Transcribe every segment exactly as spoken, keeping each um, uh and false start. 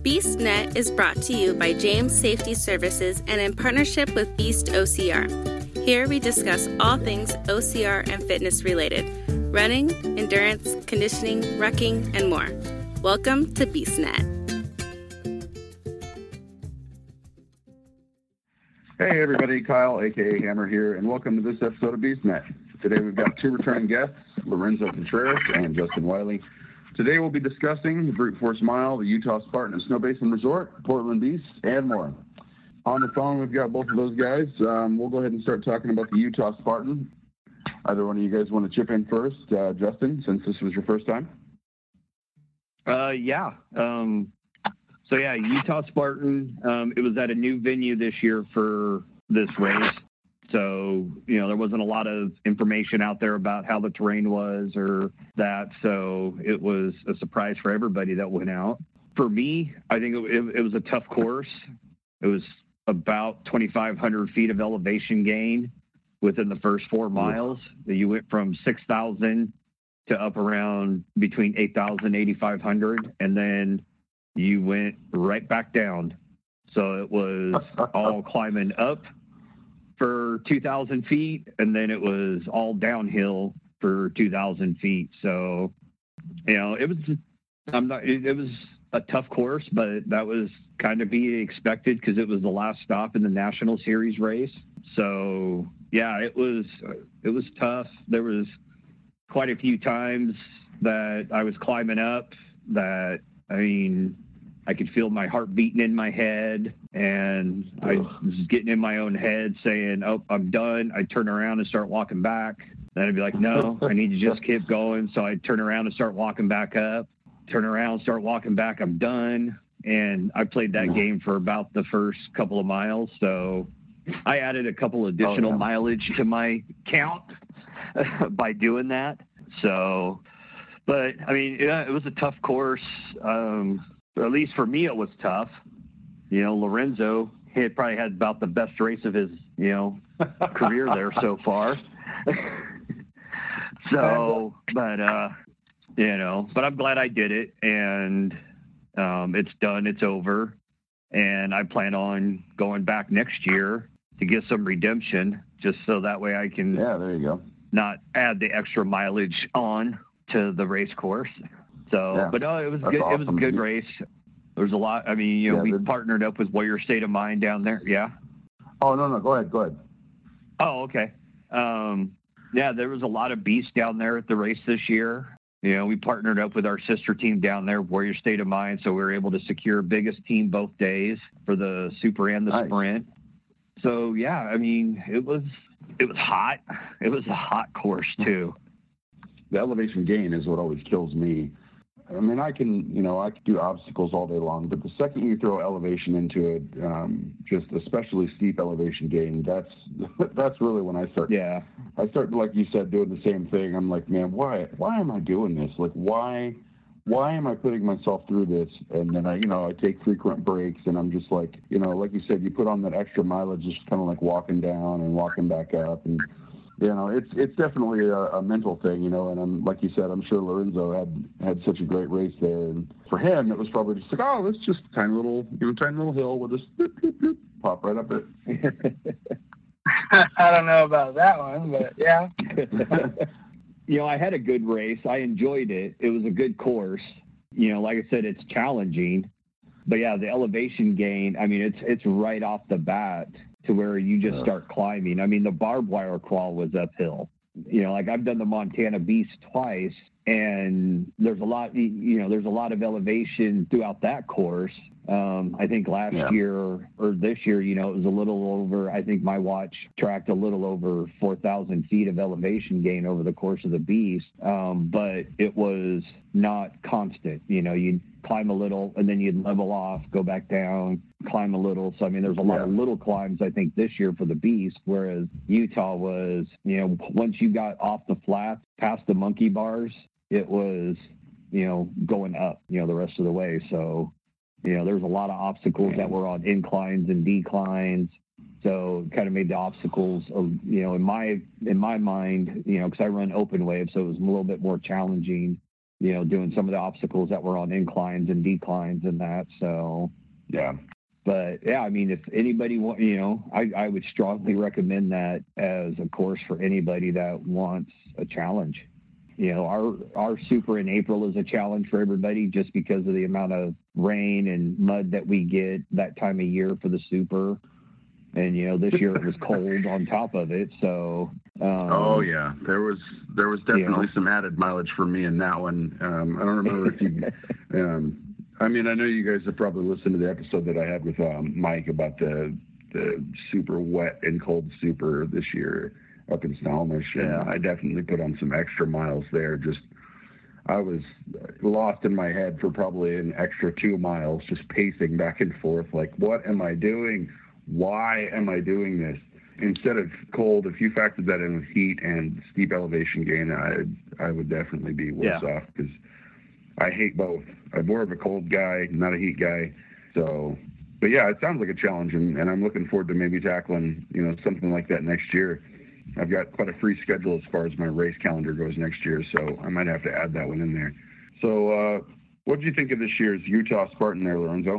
BeastNet is brought to you by James Safety Services and in partnership with Beast O C R. Here we discuss all things O C R and fitness related, running, endurance, conditioning, rucking, and more. Welcome to BeastNet. Hey everybody, Kyle, aka Hammer here, and welcome to this episode of BeastNet. Today we've got two returning guests, Lorenzo Contreras and Justin Wiley. Today we'll be discussing the Brute Force Mile, the Utah Spartan and Snow Basin Resort, Portland Beast, and more. On the phone, we've got both of those guys. Um, we'll go ahead and start talking about the Utah Spartan. Either one of you guys want to chip in first? Uh, Justin, since this was your first time? Uh, yeah. Um, so, yeah, Utah Spartan. Um, it was at a new venue this year for this race. So, you know, there wasn't a lot of information out there about how the terrain was or that. So it was a surprise for everybody that went out. For me, I think it, it, it was a tough course. It was about twenty-five hundred feet of elevation gain within the first four miles. You went from six thousand to up around between eight thousand, eighty-five hundred, and then you went right back down. So it was all climbing up for two thousand feet, and then it was all downhill for two thousand feet. So, you know, it was, I'm not, it, it was a tough course, but that was kind of be expected because it was the last stop in the National Series race. So, yeah, it was, it was tough. There was quite a few times that I was climbing up that, I mean, I could feel my heart beating in my head, and I was getting in my own head saying, oh, I'm done. I'd turn around and start walking back. Then I'd be like, no, I need to just keep going. So I'd turn around and start walking back up, turn around, start walking back. I'm done. And I played that game for about the first couple of miles. So I added a couple additional oh, yeah. mileage to my count by doing that. So, but I mean, yeah, it was a tough course. Um, At least for me, it was tough. You know, Lorenzo, he had probably had about the best race of his, you know, career there so far. so, but, uh, you know, but I'm glad I did it, and um, it's done. It's over. And I plan on going back next year to get some redemption, just so that way I can yeah, there you go. not add the extra mileage on to the race course. So, yeah, but no, it was good. Awesome. It was a good race. There was a lot. I mean, you know, yeah, we partnered up with Warrior State of Mind down there. Yeah. Oh, no, no. Go ahead. Go ahead. Oh, okay. Um, yeah, there was a lot of beasts down there at the race this year. You know, we partnered up with our sister team down there, Warrior State of Mind. So we were able to secure biggest team both days for the super and the nice. sprint. So, yeah, I mean, it was, it was hot. It was a hot course too. The elevation gain is what always kills me. I mean, I can, you know, I can do obstacles all day long, but the second you throw elevation into it, um, just especially steep elevation gain, that's that's really when I start. Yeah. I start, like you said, doing the same thing. I'm like, man, why, why am I doing this? Like, why, why am I putting myself through this? And then I, you know, I take frequent breaks, and I'm just like, you know, like you said, you put on that extra mileage, just kind of like walking down and walking back up, and you know, it's it's definitely a, a mental thing, you know, and I'm like you said, I'm sure Lorenzo had had such a great race there, and for him, it was probably just like, oh, it's just a tiny little, you know, tiny little hill with just boop, boop, boop, pop right up it. I don't know about that one, but yeah. You know, I had a good race. I enjoyed it. It was a good course. You know, like I said, it's challenging, but yeah, the elevation gain, I mean, it's it's right off the bat to where you just start climbing. I mean, the barbed wire crawl was uphill. You know, like I've done the Montana Beast twice, and there's a lot, you know, there's a lot of elevation throughout that course. Um, I think last yeah. year or this year, you know, it was a little over, I think my watch tracked a little over four thousand feet of elevation gain over the course of the Beast. Um, but it was not constant. You know, you'd climb a little and then you'd level off, go back down, climb a little. So, I mean, there's a lot yeah. of little climbs, I think, this year for the Beast, whereas Utah was, you know, once you got off the flats past the monkey bars, it was, you know, going up, you know, the rest of the way. So, you know, there's a lot of obstacles that were on inclines and declines. So it kind of made the obstacles, you know, in my in my mind, you know, because I run open wave, so it was a little bit more challenging you know, doing some of the obstacles that were on inclines and declines and that. So, yeah. But yeah, I mean, if anybody want, you know, I, I would strongly recommend that as a course for anybody that wants a challenge. You know, our, our super in April is a challenge for everybody just because of the amount of rain and mud that we get that time of year for the super. And, you know, this year it was cold on top of it. So, um, oh yeah, there was, there was definitely you know. some added mileage for me in that one. Um, I don't remember if you, um, I mean, I know you guys have probably listened to the episode that I had with um, Mike about the the super wet and cold super this year up in Snohomish, and Yeah. I definitely put on some extra miles there. Just I was lost in my head for probably an extra two miles, just pacing back and forth, like, what am I doing? Why am I doing this? Instead of cold, if you factored that in with heat and steep elevation gain, I I would definitely be worse Yeah. off because I hate both. I'm more of a cold guy, not a heat guy. So, but yeah, it sounds like a challenge, and, and I'm looking forward to maybe tackling, you know, something like that next year. I've got quite a free schedule as far as my race calendar goes next year, so I might have to add that one in there. So, uh, what did you think of this year's Utah Spartan there, Lorenzo?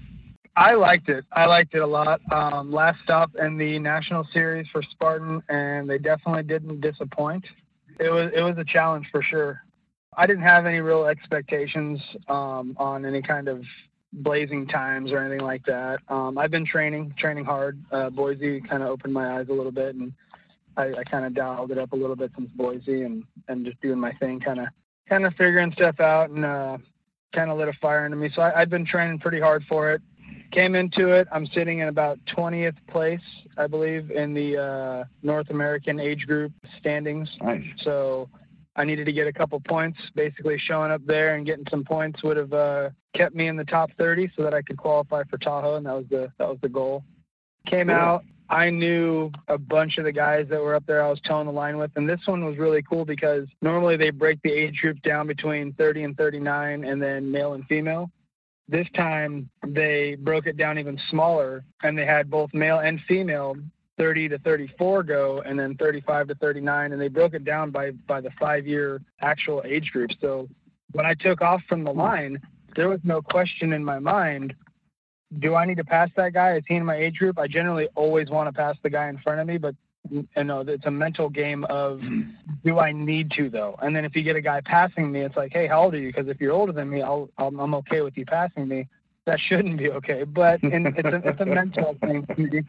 I liked it. I liked it a lot. Um, last stop in the national series for Spartan, and they definitely didn't disappoint. It was it was a challenge for sure. I didn't have any real expectations um, on any kind of blazing times or anything like that. Um, I've been training, training hard. Uh, Boise kind of opened my eyes a little bit, and I, I kind of dialed it up a little bit since Boise, and, and just doing my thing, kind of kind of figuring stuff out, and uh, kind of lit a fire into me. So I, I've been training pretty hard for it. Came into it, I'm sitting in about twentieth place, I believe, in the uh, North American age group standings. Nice. So I needed to get a couple points. Basically, showing up there and getting some points would have uh, kept me in the top thirty, so that I could qualify for Tahoe, and that was the that was the goal. Came Cool. out. I knew a bunch of the guys that were up there I was towing the line with, and this one was really cool because normally they break the age group down between thirty and thirty-nine, and then male and female. This time they broke it down even smaller, and they had both male and female thirty to thirty-four go, and then thirty-five to thirty-nine, and they broke it down by, by the five-year actual age group. So when I took off from the line, there was no question in my mind, do I need to pass that guy? Is he in my age group? I generally always want to pass the guy in front of me, but you know, it's a mental game of, do I need to though? And then if you get a guy passing me, it's like, hey, how old are you? Because if you're older than me, I'll, I'm, I'm okay with you passing me. That shouldn't be okay, but in, it's a it's a mental thing for me.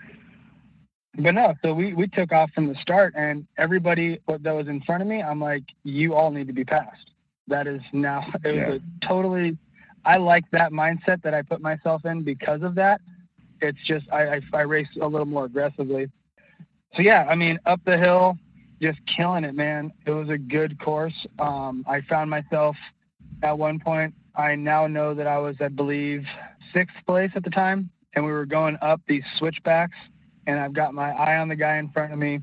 But no, so we, we took off from the start, and everybody that was in front of me, I'm like, you all need to be passed. That is now, it was Yeah. a totally, I like that mindset that I put myself in because of that. It's just, I, I, I race a little more aggressively. So yeah, I mean, up the hill, just killing it, man. It was a good course. Um, I found myself at one point, I now know that I was, I believe, sixth place at the time, and we were going up these switchbacks, and I've got my eye on the guy in front of me.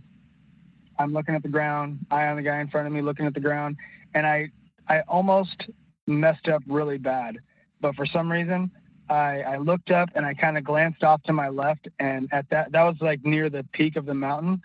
I'm looking at the ground, eye on the guy in front of me, looking at the ground, and I, I almost messed up really bad. But for some reason, I, I looked up and I kind of glanced off to my left, and at that, that was like near the peak of the mountain,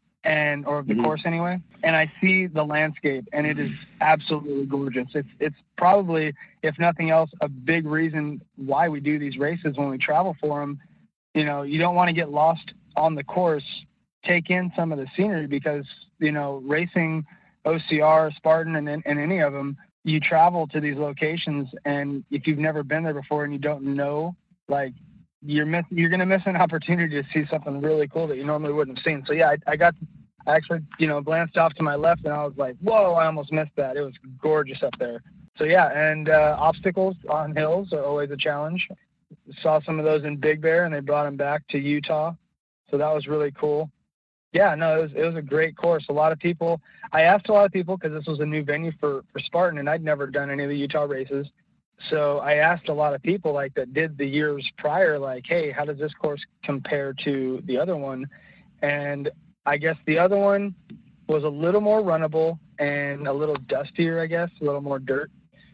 and or of the Mhm. course anyway. And I see the landscape, and it is absolutely gorgeous. It's it's probably, if nothing else, a big reason why we do these races when we travel for them. You know, you don't want to get lost on the course. Take in some of the scenery, because you know, racing O C R, Spartan, and, and any of them, you travel to these locations, and if you've never been there before and you don't know, like, you're miss, you're going to miss an opportunity to see something really cool that you normally wouldn't have seen. So yeah, I, I got, I actually, you know, glanced off to my left, and I was like, whoa, I almost missed that. It was gorgeous up there. So yeah, and uh, obstacles on hills are always a challenge. Saw some of those in Big Bear, and they brought them back to Utah. So that was really cool. Yeah, no, it was, it was a great course. A lot of people, I asked a lot of people, because this was a new venue for, for Spartan, and I'd never done any of the Utah races. So I asked a lot of people like that did the years prior, like, hey, how does this course compare to the other one? And I guess the other one was a little more runnable and a little dustier, I guess, a little more dirt.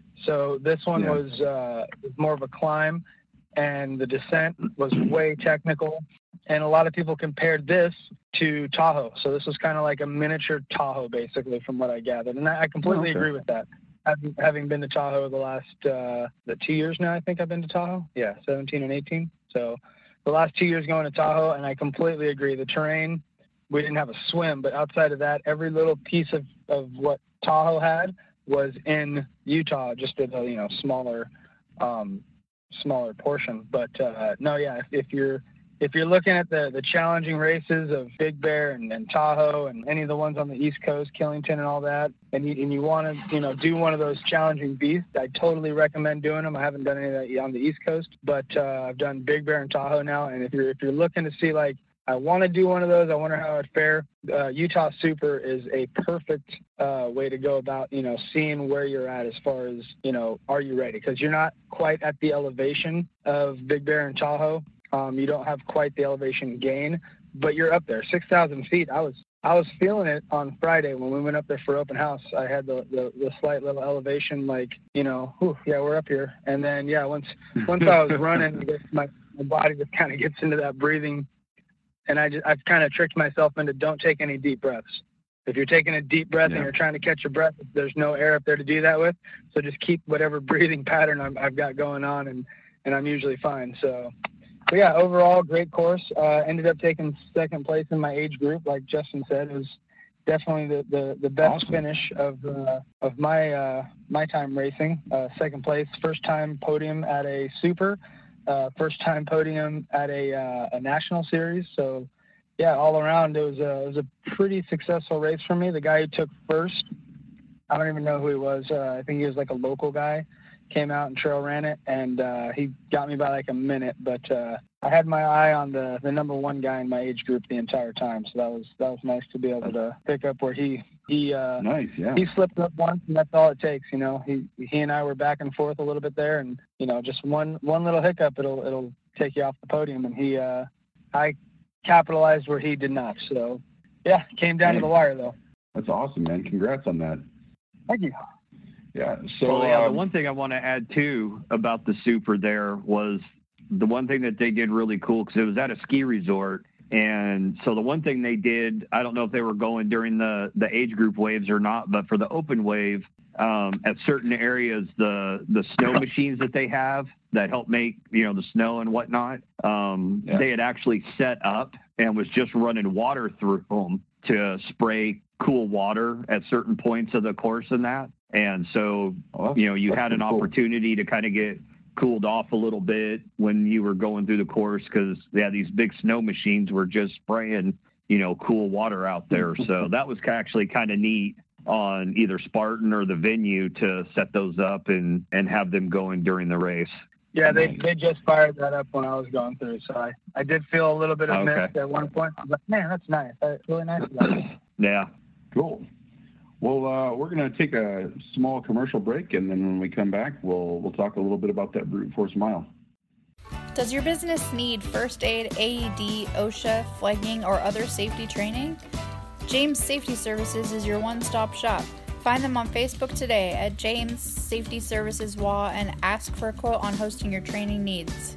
So this one Yeah. was uh, more of a climb, and the descent was way technical. And a lot of people compared this to Tahoe. So this was kind of like a miniature Tahoe, basically, from what I gathered. And I completely Okay. agree with that. having, having been to Tahoe the last uh, the two years now, I think I've been to Tahoe. Yeah, seventeen and eighteen. So the last two years going to Tahoe, and I completely agree. The terrain, we didn't have a swim, but outside of that, every little piece of, of what Tahoe had was in Utah, just at a, you know, smaller, um, smaller portion. But uh, no, yeah, if, if you're if you're looking at the, the challenging races of Big Bear and, and Tahoe and any of the ones on the East Coast, Killington and all that, and you, and you want to, you know, do one of those challenging beasts, I totally recommend doing them. I haven't done any of that on the East Coast, but uh, I've done Big Bear and Tahoe now. And if you're if you're looking to see, like, I want to do one of those, I wonder how it'd fare, uh, Utah Super is a perfect uh, way to go about, you know, seeing where you're at as far as, you know, are you ready? Because you're not quite at the elevation of Big Bear and Tahoe. Um, you don't have quite the elevation gain, but you're up there, six thousand feet. I was I was feeling it on Friday when we went up there for open house. I had the, the, the slight little elevation, like, you know, whew, yeah, we're up here. And then, yeah, once once I was running, my, my body just kind of gets into that breathing. And I just, I've kind of tricked myself into don't take any deep breaths. If you're taking a deep breath yeah. and you're trying to catch your breath, there's no air up there to do that with. So just keep whatever breathing pattern I'm, I've got going on, and, and I'm usually fine. So, so yeah, overall, great course. Uh, ended up taking second place in my age group. Like Justin said, it was definitely the, the, the best awesome. finish of uh, of my uh, my time racing. Uh, second place, first time podium at a super. Uh, first time podium at a, uh, a national series. So yeah, all around it was a, it was a pretty successful race for me. The guy who took first, I don't even know who he was. Uh, I think he was like a local guy, came out and trail ran it, and uh, he got me by like a minute, but uh, I had my eye on the, the number one guy in my age group the entire time. So that was, that was nice to be able to pick up where he, he, uh, nice, yeah. he slipped up once, and that's all it takes. You know, he, he and I were back and forth a little bit there, and, you know, just one, one little hiccup, it'll, it'll take you off the podium. And he, uh, I capitalized where he did not. So yeah, came down hey, to the wire though. That's awesome, man. Congrats on that. Thank you. Yeah. So well, yeah, um, the one thing I want to add too about the Super there was the one thing that they did really cool, because it was at a ski resort. And so the one thing they did, I don't know if they were going during the, the age group waves or not, but for the open wave, um, at certain areas, the, the snow machines that they have that help make, you know, the snow and whatnot, um, yeah. they had actually set up and was just running water through them to spray cool water at certain points of the course and that. And so, oh, you know, you had an cool. opportunity to kind of get cooled off a little bit when you were going through the course, because yeah, these big snow machines were just spraying, you know, cool water out there. So that was actually kind of neat on either Spartan or the venue to set those up and, and have them going during the race. Yeah, they, they just fired that up when I was going through. So I, I did feel a little bit of okay. mist at one point. I was like, man, that's nice. That's really nice about it. Yeah. Cool. Well, uh, we're going to take a small commercial break, and then when we come back, we'll we'll talk a little bit about that Brute Force Mile. Does your business need first aid, A E D, OSHA, flagging, or other safety training? James Safety Services is your one-stop shop. Find them on Facebook today at James Safety Services W A and ask for a quote on hosting your training needs.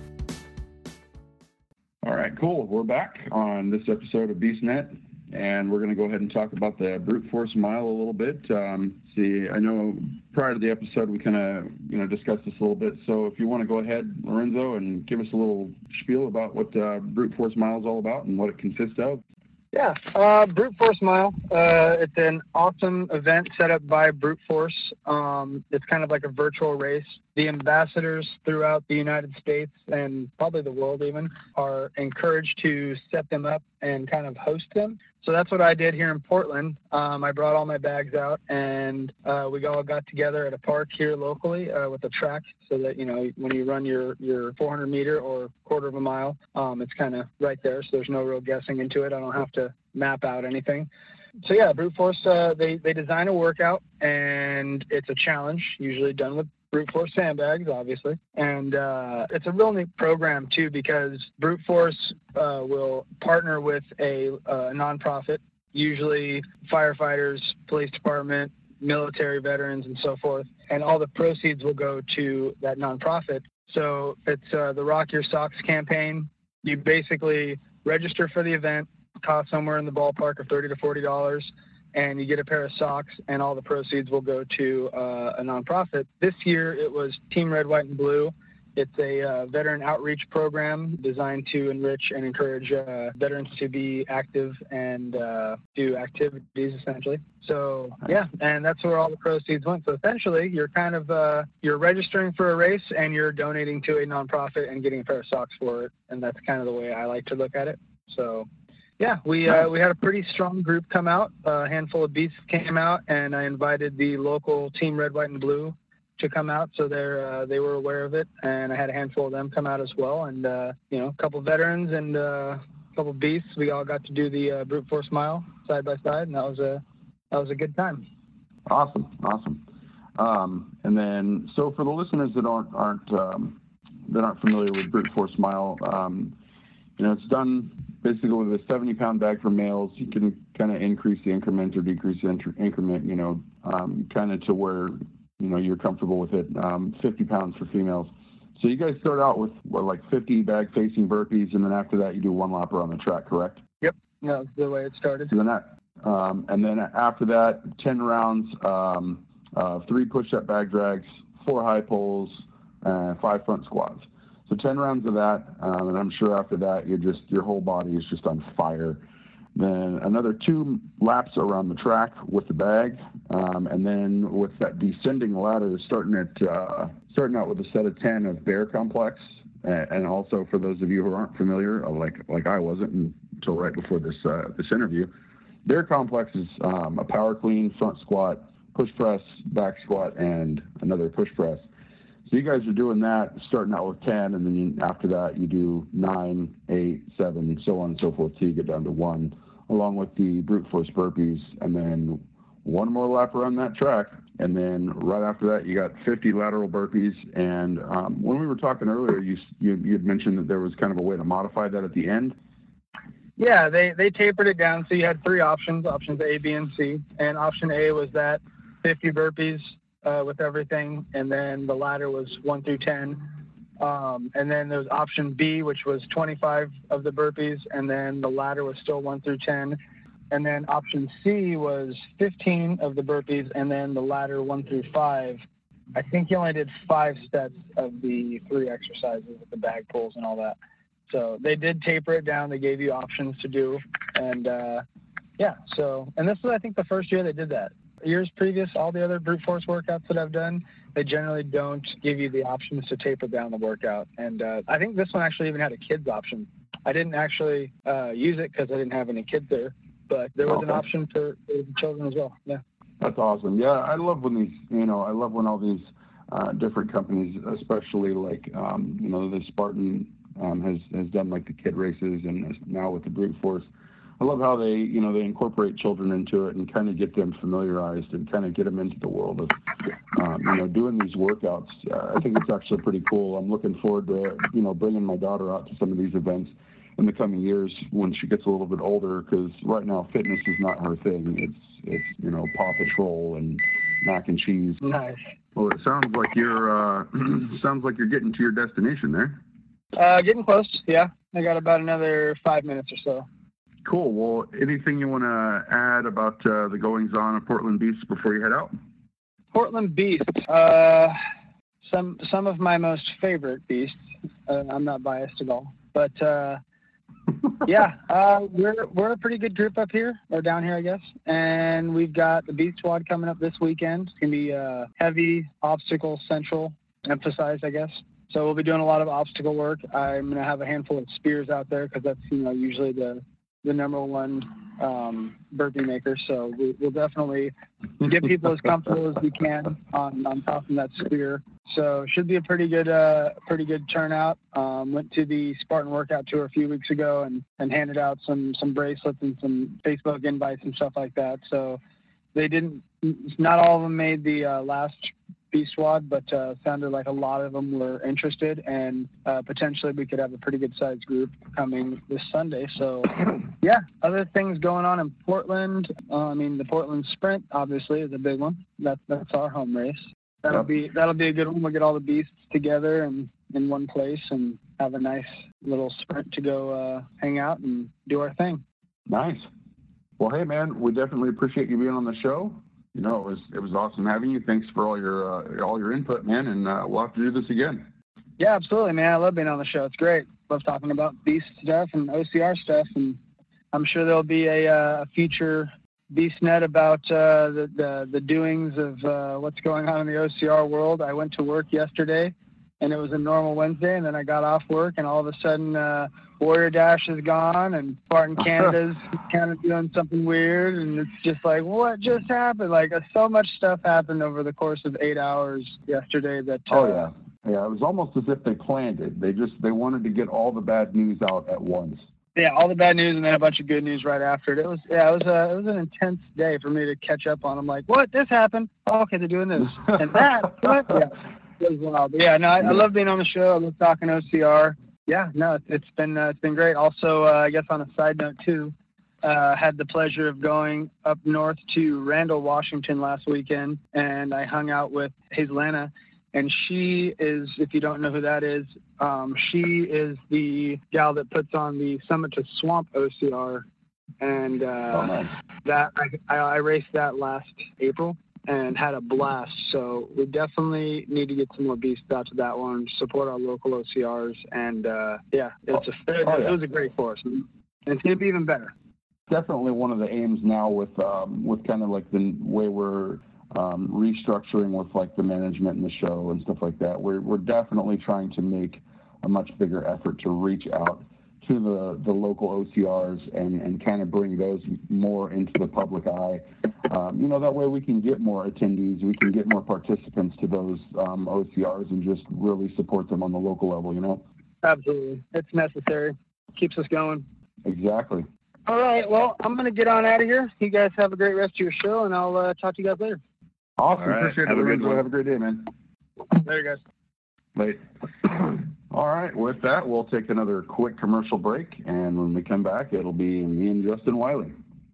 All right, cool. We're back on this episode of BeastNet. And we're going to go ahead and talk about the Brute Force Mile a little bit. Um, see, I know prior to the episode we kind of, you know, discussed this a little bit. So if you want to go ahead, Lorenzo, and give us a little spiel about what uh, Brute Force Mile is all about and what it consists of. Yeah, uh, Brute Force Mile. Uh, it's an awesome event set up by Brute Force. Um, it's kind of like a virtual race. The ambassadors throughout the United States and probably the world even are encouraged to set them up and kind of host them. So that's what I did here in Portland. Um, I brought all my bags out, and uh, we all got together at a park here locally uh, with a track, so that, you know, when you run your, your four hundred meter or quarter of a mile, um, it's kind of right there. So there's no real guessing into it. I don't have to map out anything. So yeah, Brute Force, uh, they, they design a workout, and it's a challenge, usually done with Brute Force sandbags, obviously. And uh, it's a real neat program, too, because Brute Force uh, will partner with a uh, nonprofit, usually firefighters, police department, military veterans, and so forth. And all the proceeds will go to that nonprofit. So it's uh, the Rock Your Socks campaign. You basically register for the event, cost somewhere in the ballpark of thirty to forty dollars. and you get a pair of socks, and all the proceeds will go to uh, a nonprofit. This year it was Team Red, White, and Blue. It's a uh, veteran outreach program designed to enrich and encourage uh, veterans to be active and uh, do activities, essentially. So, yeah, and that's where all the proceeds went. So, essentially, you're kind of uh, you're registering for a race, and you're donating to a nonprofit and getting a pair of socks for it. And that's kind of the way I like to look at it. So, yeah, we uh, we had a pretty strong group come out. A handful of beasts came out, and I invited the local Team Red, White, and Blue to come out, so they're uh, they were aware of it, and I had a handful of them come out as well, and uh, you know, a couple veterans and uh, a couple beasts. We all got to do the uh, brute force mile side by side, and that was a that was a good time. Awesome, awesome. Um, and then, so for the listeners that aren't aren't um, that aren't familiar with brute force mile, um, you know, it's done basically with a seventy pound bag for males. You can kind of increase the increment or decrease the inter- increment, you know, um, kind of to where you know you're comfortable with it. Um, fifty pounds for females. So you guys start out with what, like fifty bag facing burpees, and then after that you do one lap around the track, correct? Yep, yeah, that's the way it started. So then that, um, and then after that, ten rounds, um, uh, three push-up bag drags, four high pulls, and five front squats. So ten rounds of that, um, and I'm sure after that you're just your whole body is just on fire. Then another two laps around the track with the bag, um, and then with that descending ladder, starting at uh, starting out with a set of ten of bear complex, and also for those of you who aren't familiar, like like I wasn't until right before this uh, this interview, bear complex is um, a power clean, front squat, push press, back squat, and another push press. So you guys are doing that, starting out with ten, and then you, after that you do nine, eight, seven, so on and so forth till you get down to one, along with the brute force burpees, and then one more lap around that track, and then right after that you got fifty lateral burpees. And um, when we were talking earlier, you you you had mentioned that there was kind of a way to modify that at the end. Yeah, they they tapered it down, so you had three options: options A, B, and C. And option A was that fifty burpees uh, with everything, and then the ladder was one through ten. Um, and then there was option B, which was twenty-five of the burpees, and then the ladder was still one through ten. And then option C was fifteen of the burpees, and then the ladder one through five. I think you only did five sets of the three exercises with the bag pulls and all that. So they did taper it down. They gave you options to do. And, uh, yeah, so, and this was, I think, the first year they did that. Years previous, all the other brute force workouts that I've done, they generally don't give you the options to taper down the workout. And uh, I think this one actually even had a kids option. I didn't actually uh, use it because I didn't have any kids there, but there was okay. an option for, for the children as well. Yeah. That's awesome. Yeah, I love when these, you know, I love when all these uh, different companies, especially like, um, you know, the Spartan um, has, has done like the kid races, and now with the brute force. I love how they, you know, they incorporate children into it and kind of get them familiarized and kind of get them into the world of, um, you know, doing these workouts. Uh, I think it's actually pretty cool. I'm looking forward to, you know, bringing my daughter out to some of these events in the coming years when she gets a little bit older, because right now fitness is not her thing. It's, it's, you know, Paw Patrol and mac and cheese. Nice. Well, it sounds like you're, uh, sounds like you're getting to your destination there. Uh, getting close. Yeah. I got about another five minutes or so. Cool. Well, anything you want to add about uh, the goings-on of Portland Beasts before you head out? Portland Beasts. Uh, some some of my most favorite beasts. Uh, I'm not biased at all, but uh, yeah, uh, we're we're a pretty good group up here, or down here, I guess. And we've got the Beast Squad coming up this weekend. It's gonna be uh, heavy obstacle central emphasized, I guess. So we'll be doing a lot of obstacle work. I'm gonna have a handful of spears out there because that's you know usually the the number one um, burpee maker. So we, we'll definitely get people as comfortable as we can on, on tossing that spear. So should be a pretty good, uh, pretty good turnout. Um, went to the Spartan workout tour a few weeks ago and, and handed out some, some bracelets and some Facebook invites and stuff like that. So they didn't, not all of them made the uh, last Beast Squad, but uh, sounded like a lot of them were interested, and uh, potentially we could have a pretty good sized group coming this Sunday. So yeah, other things going on in Portland. Uh, I mean, the Portland Sprint obviously is a big one. That's that's our home race. That'll Yep. be that'll be a good one. We'll get all the beasts together and in one place and have a nice little sprint to go uh, hang out and do our thing. Nice. Well, hey, man, we definitely appreciate you being on the show. You know, it was it was awesome having you. Thanks for all your uh, all your input, man, and uh, we'll have to do this again. Yeah, absolutely, man. I love being on the show. It's great. Love talking about Beast stuff and O C R stuff, and I'm sure there'll be a, uh, a future BeastNet about uh, the, the the doings of uh, what's going on in the O C R world. I went to work yesterday, and it was a normal Wednesday, and then I got off work, and all of a sudden uh, Warrior Dash is gone, and Spartan Canada's kind of doing something weird, and it's just like, what just happened? Like, uh, so much stuff happened over the course of eight hours yesterday that... Uh, oh, yeah. Yeah, it was almost as if they planned it. They just, they wanted to get all the bad news out at once. Yeah, all the bad news and then a bunch of good news right after it. It was, yeah, it was a, it was an intense day for me to catch up on. I'm like, what? This happened? Oh, okay, they're doing this. And that, what? Yeah, it was wild. But yeah, no, I, I love being on the show. I love talking O C R. Yeah, no, it's, it's been uh, it's been great. Also, uh, I guess on a side note too, uh, had the pleasure of going up north to Randall, Washington last weekend, and I hung out with Hazelana, and she is, if you don't know who that is, um, she is the gal that puts on the Summit to Swamp O C R, and uh, oh, nice. that I, I, I raced that last April and had a blast. So we definitely need to get some more beasts out to that one, support our local O C Rs, and uh, yeah, it's a, it, oh, yeah. it was a great course, and it's going to be even better. Definitely one of the aims now with um, with kind of like the way we're um, restructuring with like the management and the show and stuff like that. We're we're definitely trying to make a much bigger effort to reach out to the, the local O C Rs and, and kind of bring those more into the public eye. Um, you know, that way we can get more attendees, we can get more participants to those um, O C Rs and just really support them on the local level, you know? Absolutely. It's necessary. Keeps us going. Exactly. All right. Well, I'm going to get on out of here. You guys have a great rest of your show, and I'll uh, talk to you guys later. Awesome. All right. Appreciate have it. A good one. Have a great day, man. Later, guys. Late. All right, with that, we'll take another quick commercial break, and when we come back, it'll be me and Justin Wiley.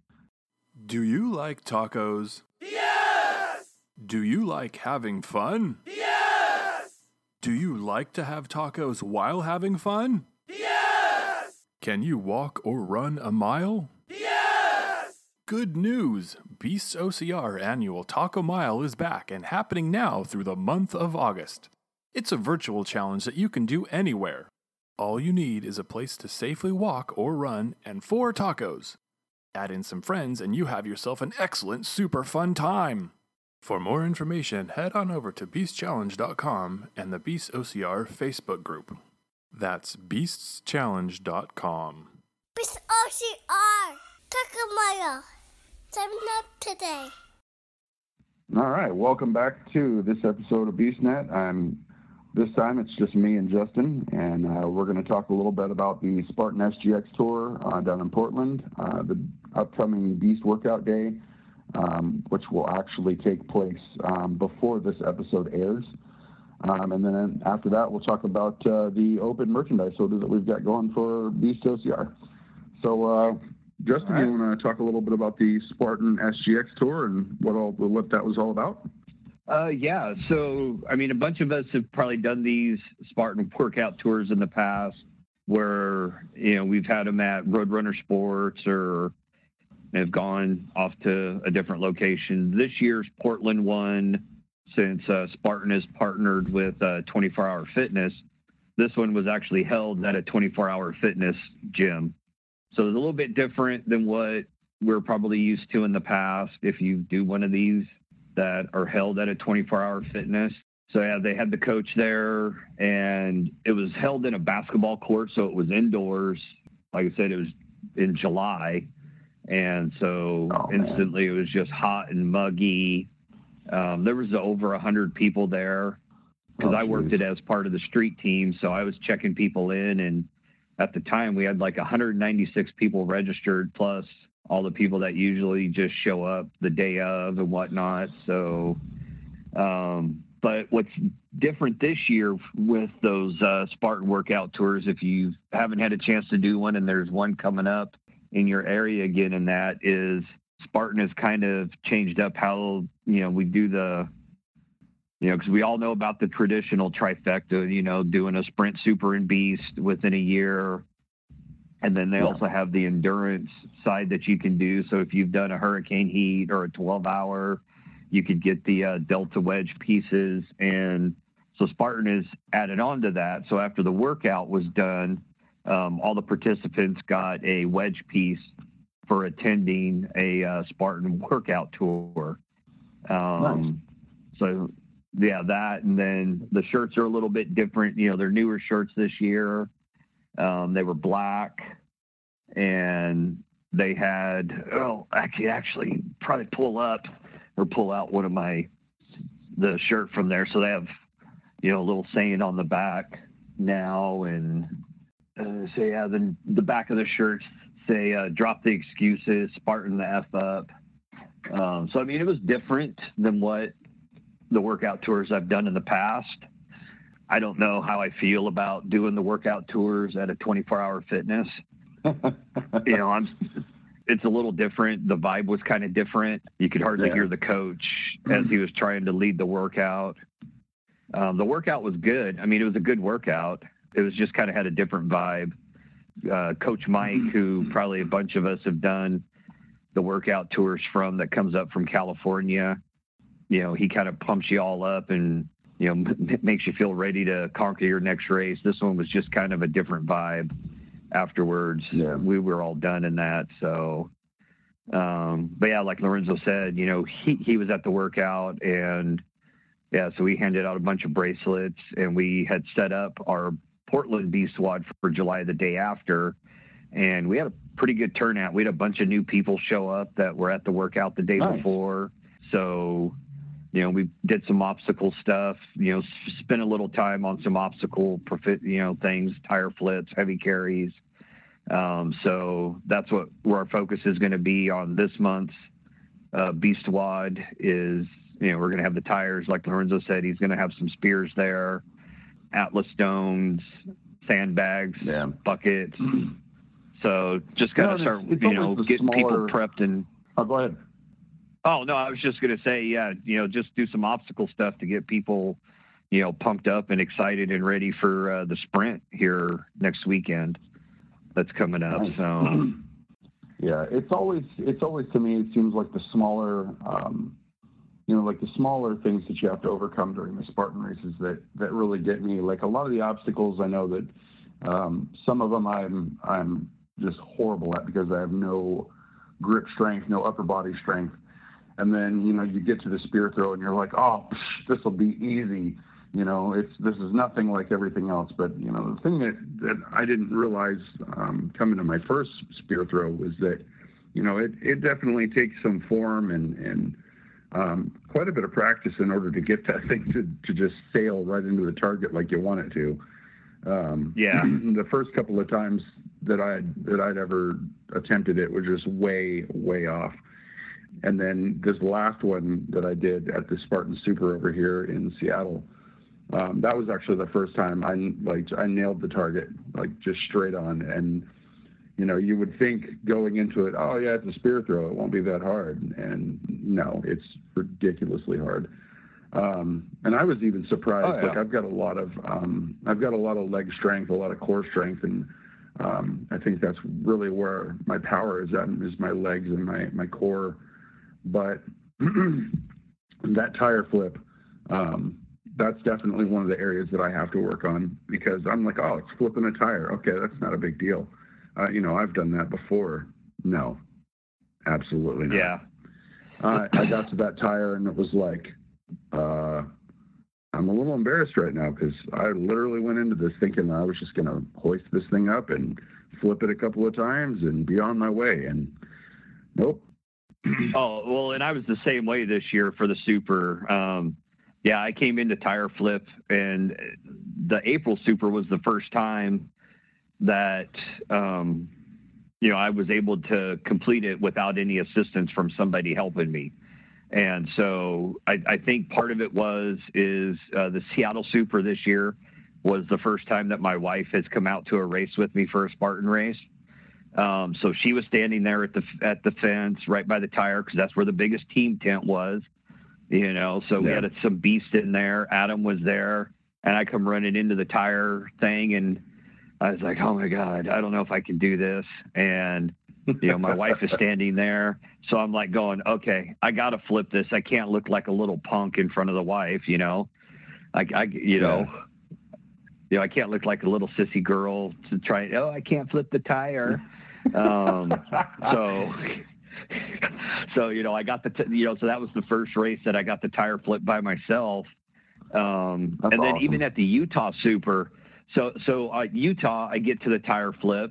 Do you like tacos? Yes! Do you like having fun? Yes! Do you like to have tacos while having fun? Yes! Can you walk or run a mile? Yes! Good news! Beast's O C R Annual Taco Mile is back and happening now through the month of August. It's a virtual challenge that you can do anywhere. All you need is a place to safely walk or run and four tacos. Add in some friends and you have yourself an excellent, super fun time. For more information, head on over to beast challenge dot com and the Beast O C R Facebook group. That's beasts challenge dot com. Beast O C R, Taco Mile. Sign up today. All right, welcome back to this episode of BeastNet. I'm This time it's just me and Justin, and uh, we're going to talk a little bit about the Spartan S G X Tour uh, down in Portland, uh, the upcoming Beast Workout Day, um, which will actually take place um, before this episode airs. Um, and then after that, we'll talk about uh, the open merchandise order that we've got going for Beast O C R. So, uh, Justin, right. You want to talk a little bit about the Spartan S G X Tour and what all what that was all about? Uh, yeah, so, I mean, a bunch of us have probably done these Spartan workout tours in the past where, you know, we've had them at Roadrunner Sports or have gone off to a different location. This year's Portland one, since uh, Spartan is partnered with uh, twenty-four hour Fitness, this one was actually held at a twenty-four hour Fitness gym. So it's a little bit different than what we're probably used to in the past if you do one of these that are held at a twenty-four hour Fitness. So yeah, they had the coach there, and it was held in a basketball court, so it was indoors. Like I said, it was in July, and so oh, instantly man. It was just hot and muggy. Um, there was over a hundred people there because oh, I worked it as part of the street team, so I was checking people in, and at the time we had like one hundred ninety-six people registered plus all the people that usually just show up the day of and whatnot. So, um, but what's different this year with those uh, Spartan workout tours, if you haven't had a chance to do one and there's one coming up in your area again, and that is Spartan has kind of changed up how, you know, we do the, you know, because we all know about the traditional trifecta, you know, doing a sprint, super, and beast within a year. And then they Yeah. also have the endurance side that you can do. So if you've done a hurricane heat or a twelve hour, you could get the uh, Delta wedge pieces. And so Spartan is added on to that. So after the workout was done, um, all the participants got a wedge piece for attending a uh, Spartan workout tour. Um, Nice. So yeah, that, and then the shirts are a little bit different. You know, they're newer shirts this year. Um, they were black, and they had, oh, I could actually probably pull up or pull out one of my, the shirt from there. So they have, you know, a little saying on the back now. And uh, so, yeah, then the back of the shirts say, uh, drop the excuses, Spartan the F up. Um, so, I mean, it was different than what the workout tours I've done in the past. I don't know how I feel about doing the workout tours at a twenty-four hour fitness. You know, I'm, it's a little different. The vibe was kind of different. You could hardly Yeah. hear the coach as he was trying to lead the workout. Um, the workout was good. I mean, it was a good workout. It was just kind of had a different vibe. Uh, Coach Mike, who probably a bunch of us have done the workout tours from, that comes up from California, you know, he kind of pumps you all up and, you know, m- makes you feel ready to conquer your next race. This one was just kind of a different vibe afterwards. Yeah. We were all done in that. So, um, but yeah, like Lorenzo said, you know, he, he was at the workout, and yeah, so we handed out a bunch of bracelets, and we had set up our Portland Beast Squad for July the day after. And we had a pretty good turnout. We had a bunch of new people show up that were at the workout the day Nice. before. So, you know, we did some obstacle stuff, you know, s- spent a little time on some obstacle, profi- you know, things, tire flips, heavy carries. Um, so that's what, where our focus is going to be on this month's uh, Beast Wad is, you know, we're going to have the tires, like Lorenzo said, he's going to have some spears there, Atlas stones, sandbags, Yeah. buckets. So just kind No, of and start, it's- it's you know, always the getting people smaller- prepped and, Oh, go ahead. oh, no, I was just going to say, yeah, you know, just do some obstacle stuff to get people, you know, pumped up and excited and ready for uh, the sprint here next weekend that's coming up. Nice. So, Yeah, it's always, it's always, to me, it seems like the smaller, um, you know, like the smaller things that you have to overcome during the Spartan races that, that really get me. Like a lot of the obstacles, I know that um, some of them I'm, I'm just horrible at because I have no grip strength, no upper body strength. And then, you know, you get to the spear throw and you're like, oh, this will be easy. You know, it's, this is nothing like everything else. But, you know, the thing that, that I didn't realize um, coming to my first spear throw was that, you know, it, it definitely takes some form and, and um, quite a bit of practice in order to get that thing to, to just sail right into the target like you want it to. Um, Yeah. The first couple of times that I'd, that I'd ever attempted it was just way, way off. And then this last one that I did at the Spartan Super over here in Seattle, um, that was actually the first time I like I nailed the target, like just straight on. And, you know, you would think going into it, oh yeah, it's a spear throw, it won't be that hard. And no, it's ridiculously hard. Um, and I was even surprised. Oh, yeah. Like I've got a lot of, um, I've got a lot of leg strength, a lot of core strength, and um, I think that's really where my power is at, is my legs and my my core. But that tire flip, um, that's definitely one of the areas that I have to work on, because I'm like, oh, it's flipping a tire. Okay, that's not a big deal. Uh, you know, I've done that before. No, absolutely not. yeah. Uh, I got to that tire and it was like, uh, I'm a little embarrassed right now because I literally went into this thinking I was just going to hoist this thing up and flip it a couple of times and be on my way. And nope. Oh, well, and I was the same way this year for the Super. Um, yeah, I came into tire flip, and the April Super was the first time that, um, you know, I was able to complete it without any assistance from somebody helping me. And so I, I think part of it was, is uh, the Seattle Super this year was the first time that my wife has come out to a race with me for a Spartan race. Um, so she was standing there at the at the fence right by the tire, because that's where the biggest team tent was, you know. So we Yeah. had some beast in there. Adam was there, and I come running into the tire thing, and I was like, oh my God, I don't know if I can do this. And, you know, my wife is standing there. So I'm like going, okay, I got to flip this. I can't look like a little punk in front of the wife, you know, I, I you know, yeah. you know, I can't look like a little sissy girl to try. Oh, I can't flip the tire. um, so, so, you know, I got the, t- you know, so that was the first race that I got the tire flipped by myself. Um, and then awesome. Even at the Utah Super, So, so uh, Utah, I get to the tire flip.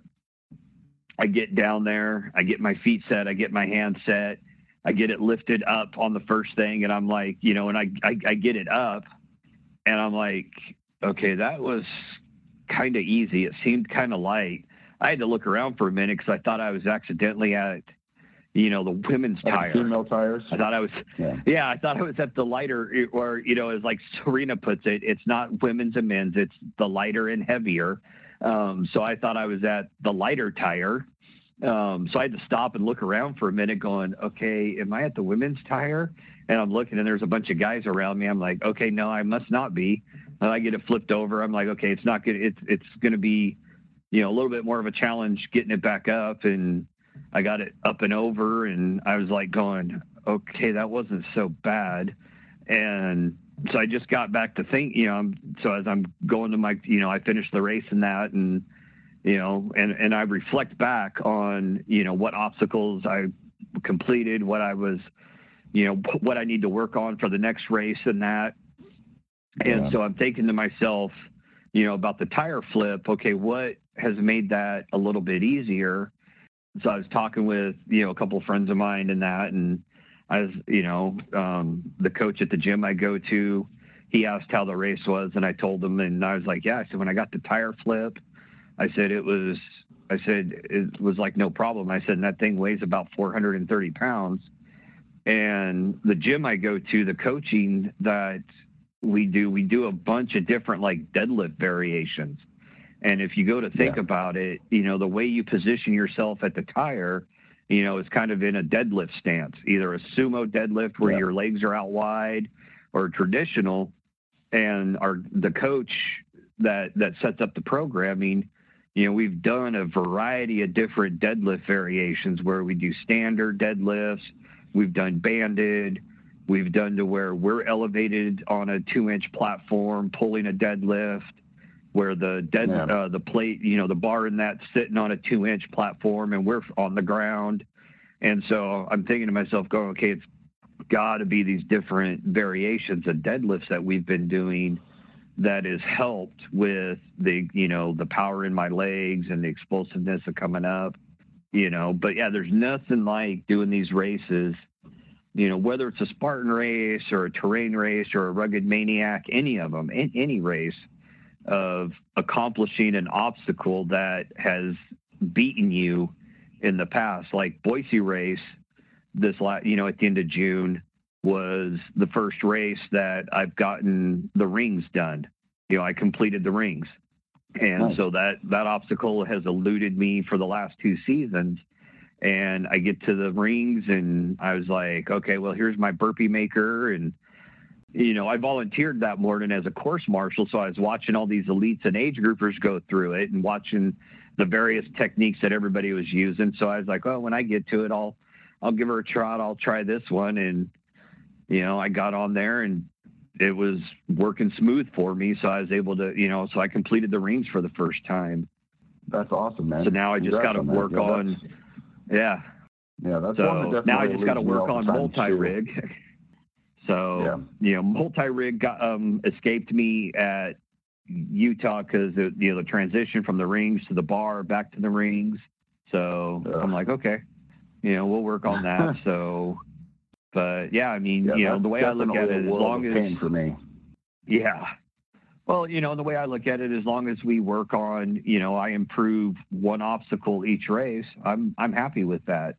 I get down there. I get my feet set. I get my hands set. I get it lifted up on the first thing. And I'm like, you know, and I, I, I get it up and I'm like, okay, that was kind of easy. It seemed kind of light. I had to look around for a minute because I thought I was accidentally at, you know, the women's like tire. Female tires. I thought I was, yeah. yeah, I thought I was at the lighter, or, you know, as like Serena puts it, it's not women's and men's, it's the lighter and heavier. Um, so I thought I was at the lighter tire. Um, so I had to stop and look around for a minute going, okay, am I at the women's tire? And I'm looking and there's a bunch of guys around me. I'm like, okay, no, I must not be. And I get it flipped over. I'm like, okay, it's not good. It's, it's going to be, you know, a little bit more of a challenge getting it back up. And I got it up and over and I was like going, okay, that wasn't so bad. And so I just got back to think, you know, I'm, so as I'm going to my, you know, I finished the race and that, and, you know, and, and I reflect back on, you know, what obstacles I completed, what I was, you know, what I need to work on for the next race and that. And yeah. So I'm thinking to myself, you know, about the tire flip. Okay, what has made that a little bit easier? So I was talking with, you know, a couple of friends of mine and that, and I was, you know, um, the coach at the gym I go to, he asked how the race was, and I told him, and I was like, yeah, I said, when I got the tire flip, I said, it was, I said, it was like no problem. I said, and that thing weighs about four hundred thirty pounds. And the gym I go to, the coaching that we do, we do a bunch of different like deadlift variations. And if you go to think yeah. about it, you know, the way you position yourself at the tire, you know, is kind of in a deadlift stance, either a sumo deadlift where yeah. your legs are out wide, or traditional. And our, the coach that, that sets up the programming, you know, we've done a variety of different deadlift variations where we do standard deadlifts. We've done banded. We've done to where we're elevated on a two inch platform, pulling a deadlift, where the dead, yeah. uh, the plate, you know, the bar in that sitting on a two inch platform and we're on the ground. And so I'm thinking to myself going, okay, it's got to be these different variations of deadlifts that we've been doing that has helped with the, you know, the power in my legs and the explosiveness of coming up, you know. But yeah, there's nothing like doing these races, you know, whether it's a Spartan race or a terrain race or a rugged maniac, any of them, in, any race, of accomplishing an obstacle that has beaten you in the past. Like Boise race, this last, you know, at the end of June was the first race that I've gotten the rings done. You know, I completed the rings. And nice. So that, that obstacle has eluded me for the last two seasons. And I get to the rings and I was like, okay, well, here's my burpee maker. And, you know, I volunteered that morning as a course marshal. So I was watching all these elites and age groupers go through it and watching the various techniques that everybody was using. So I was like, well, when I get to it, I'll, I'll give her a trot. I'll try this one. And, you know, I got on there and it was working smooth for me. So I was able to, you know, so I completed the rings for the first time. That's awesome, man. So now I just got to work yeah, on, yeah. Yeah. That's so one that now I just got to work on multi-rig. So, yeah. you know, multi-rig got, um, escaped me at Utah because, you know, the transition from the rings to the bar back to the rings. So yeah. I'm like, okay, you know, we'll work on that. So, but yeah, I mean, yeah, you know, the way I look at it, as long as pain for me. Yeah. Well, you know, the way I look at it, as long as we work on, you know, I improve one obstacle each race, I'm, I'm happy with that.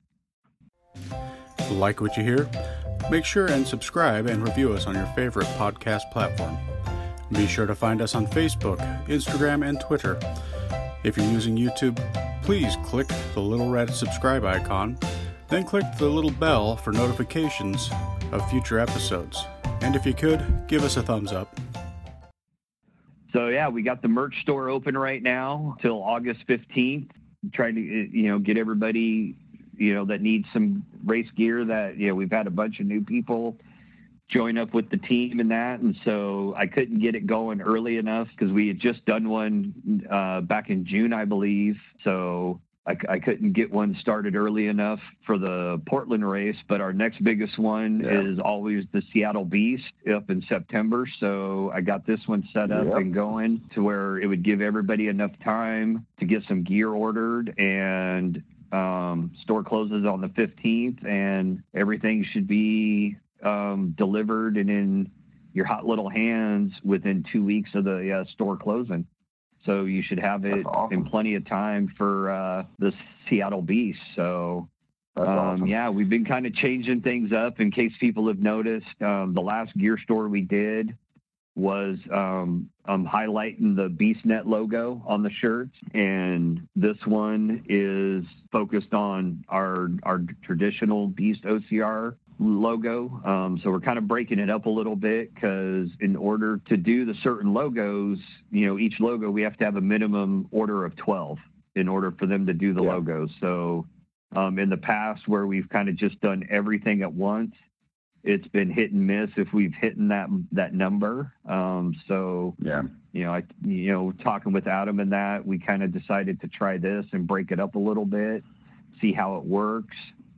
Like what you hear? Make sure and subscribe and review us on your favorite podcast platform. Be sure to find us on Facebook, Instagram, and Twitter. If you're using YouTube, please click the little red subscribe icon, then click the little bell for notifications of future episodes. And if you could, give us a thumbs up. So yeah, we got the merch store open right now till August fifteenth, trying to, you know, get everybody, you know, that needs some race gear. That, you know, we've had a bunch of new people join up with the team and that. And so I couldn't get it going early enough because we had just done one uh, back in June, I believe. So I, I couldn't get one started early enough for the Portland race, but our next biggest one yeah. is always the Seattle Beast up in September. So I got this one set up yep. and going to where it would give everybody enough time to get some gear ordered, and um, store closes on the fifteenth, and everything should be um, delivered and in your hot little hands within two weeks of the uh, store closing. So you should have it awesome. in plenty of time for uh, the Seattle Beast. So, um, awesome. yeah, we've been kind of changing things up in case people have noticed. Um, the last gear store we did was um, um, highlighting the BeastNet logo on the shirts. And this one is focused on our, our traditional Beast O C R logo. Um, so we're kind of breaking it up a little bit, because in order to do the certain logos, you know, each logo, we have to have a minimum order of twelve in order for them to do the yeah. logos. So um, in the past, where we've kind of just done everything at once, it's been hit and miss if we've hit that that number. Um, so yeah, you know, I you know, talking with Adam and that, we kind of decided to try this and break it up a little bit, see how it works.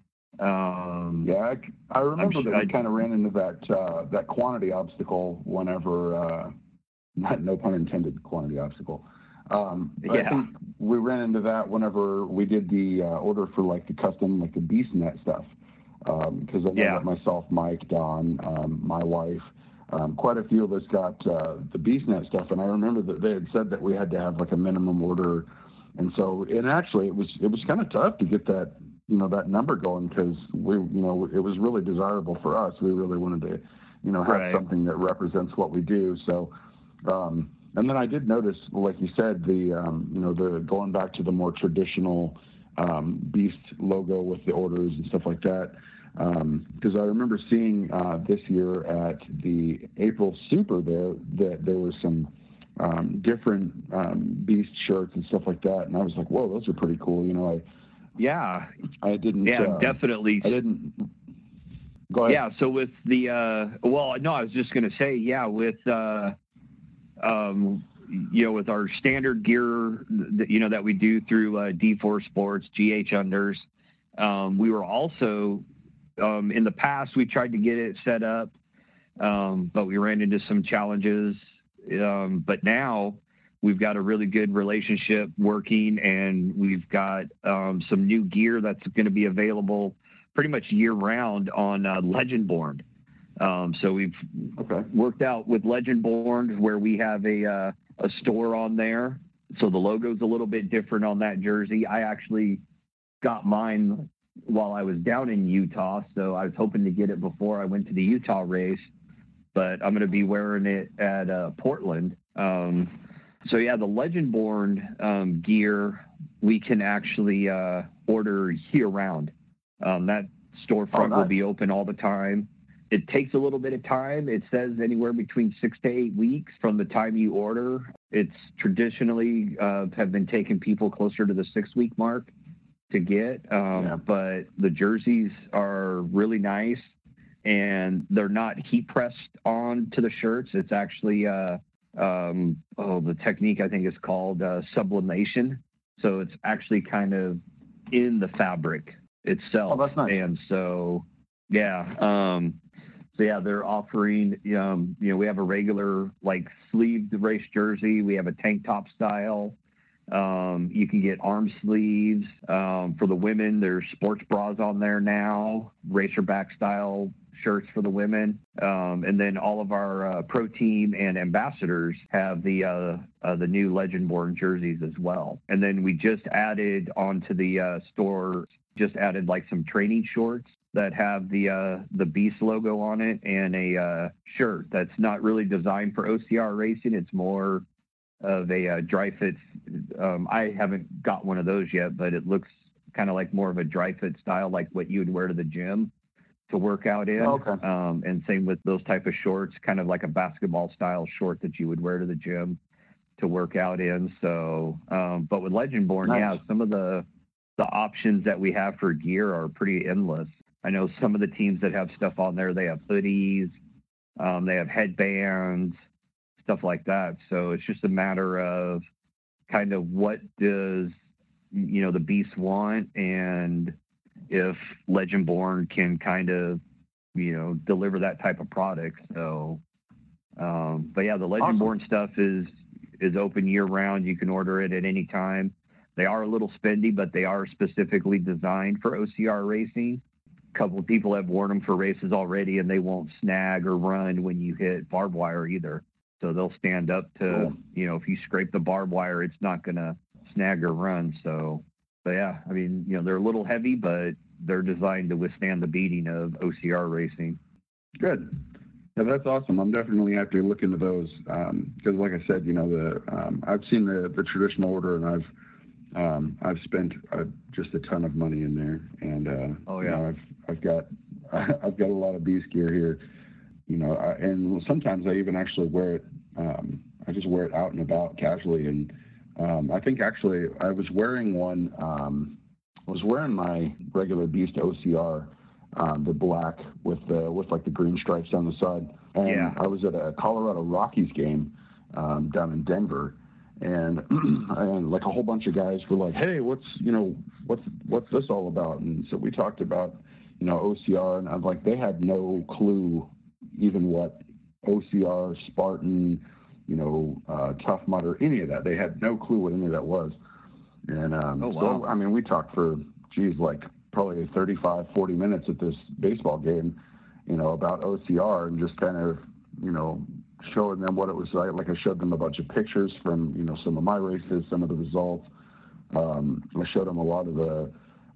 Um, yeah, I, I remember sure that we I, kind of ran into that uh, that quantity obstacle whenever, uh, not no pun intended, quantity obstacle. Um, but yeah. I think we ran into that whenever we did the uh, order for like the custom, like the BeastNet stuff. Because um, I know yeah. that myself, Mike, Don, um, my wife, um, quite a few of us got uh, the BeastNet stuff, and I remember that they had said that we had to have like a minimum order, and so and actually it was it was kind of tough to get that. you know, that number going, because we, you know, it was really desirable for us. We really wanted to, you know, have right. something that represents what we do. So, um, and then I did notice, like you said, the, um, you know, the going back to the more traditional um, Beast logo with the orders and stuff like that. Because um, I remember seeing uh, this year at the April Super there that there was some um, different um, Beast shirts and stuff like that. And I was like, whoa, those are pretty cool. You know, I, Yeah, I didn't. Yeah, uh, definitely. I didn't. Go ahead. Yeah, so with the uh, well, no, I was just going to say, yeah, with uh, um, you know, with our standard gear, you know, that we do through uh, D four Sports, G H Unders, um, we were also um, in the past we tried to get it set up, um, but we ran into some challenges. Um, but now we've got a really good relationship working, and we've got um, some new gear that's going to be available pretty much year round on uh, Legendborn. Um, so we've okay. worked out with Legendborn where we have a, uh, a store on there. So the logo's a little bit different on that jersey. I actually got mine while I was down in Utah. So I was hoping to get it before I went to the Utah race, but I'm going to be wearing it at uh, Portland. Um, So, yeah, the Legendborn um, gear, we can actually uh, order year-round. Um, that storefront oh, nice. will be open all the time. It takes a little bit of time. It says anywhere between six to eight weeks from the time you order. It's traditionally uh, have been taking people closer to the six-week mark to get. Um, yeah. But the jerseys are really nice, and they're not heat-pressed on to the shirts. It's actually... Uh, Um, oh, the technique I think is called uh, sublimation. So it's actually kind of in the fabric itself. Oh, that's nice. And so, yeah. Um, so yeah, they're offering, um, you know, we have a regular like sleeved race jersey. We have a tank top style. Um, you can get arm sleeves. Um, for the women, there's sports bras on there now, racerback style shirts for the women. Um, and then all of our uh, pro team and ambassadors have the uh, uh, the new Legendborn jerseys as well. And then we just added onto the uh, store, just added like some training shorts that have the uh, the Beast logo on it, and a uh, shirt that's not really designed for O C R racing. It's more of a uh, dry fit. Um, I haven't got one of those yet, but it looks kind of like more of a dry fit style, like what you would wear to the gym to work out in. Okay. Um, and same with those type of shorts, kind of like a basketball style short that you would wear to the gym. to work out in. So, um, but with Legend Born, Nice. yeah, some of the the options that we have for gear are pretty endless. I know some of the teams that have stuff on there, they have hoodies, um, they have headbands, stuff like that. So it's just a matter of kind of what does, you know, the Beast want, and if Legend Born can kind of, you know, deliver that type of product. So, um, but yeah, the Legend Awesome. Born stuff is, is open year round. You can order it at any time. They are a little spendy, but they are specifically designed for O C R racing. A couple of people have worn them for races already, and they won't snag or run when you hit barbed wire either. So they'll stand up to, Cool. you know, if you scrape the barbed wire, it's not going to snag or run. So, but yeah, I mean, you know, they're a little heavy, but they're designed to withstand the beating of O C R racing. Good. Yeah, that's awesome. I'm definitely have to look into those because, like I said, you know, the um, I've seen the, the traditional order, and I've um, I've spent uh, just a ton of money in there, and uh, Oh, you yeah. know, I've I've got I've got a lot of Beast gear here, you know, I, and sometimes I even actually wear it. Um, I just wear it out and about casually, and um, I think actually I was wearing one. Um, I was wearing my regular Beast O C R. Um, the black with the with like the green stripes on the side. And Yeah. I was at a Colorado Rockies game um, down in Denver, and and like a whole bunch of guys were like, "Hey, what's you know what's what's this all about?" And so we talked about you know O C R, and I'm like, they had no clue even what O C R, Spartan, you know, uh, Tough Mudder, any of that. They had no clue what any of that was. And um, Oh, wow. so I mean, we talked for geez like. probably thirty-five, forty minutes at this baseball game, you know, about O C R, and just kind of, you know, showing them what it was like. Like I showed them a bunch of pictures from, you know, some of my races, some of the results. Um, I showed them a lot of the,